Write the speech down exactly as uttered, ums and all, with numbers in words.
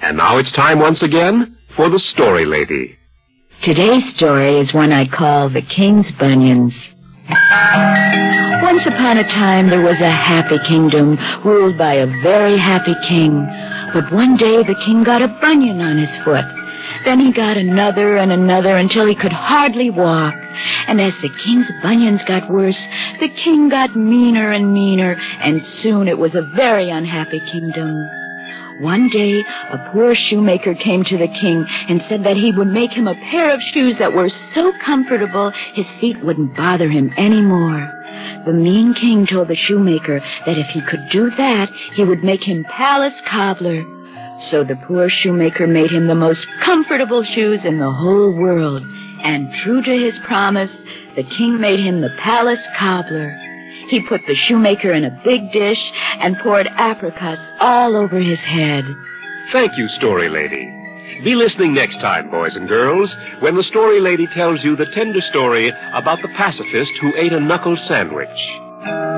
And now it's time once again for the Story Lady. Today's story is one I call The King's Bunions. Once upon a time there was a happy kingdom ruled by a very happy king. But one day the king got a bunion on his foot. Then he got another and another until he could hardly walk. And as the king's bunions got worse, the king got meaner and meaner, and soon it was a very unhappy kingdom. One day, a poor shoemaker came to the king and said that he would make him a pair of shoes that were so comfortable his feet wouldn't bother him anymore. The mean king told the shoemaker that if he could do that, he would make him palace cobbler. So the poor shoemaker made him the most comfortable shoes in the whole world. And true to his promise, the king made him the palace cobbler. He put the shoemaker in a big dish and poured apricots all over his head. Thank you, Story Lady. Be listening next time, boys and girls, when the Story Lady tells you the tender story about the pacifist who ate a knuckle sandwich.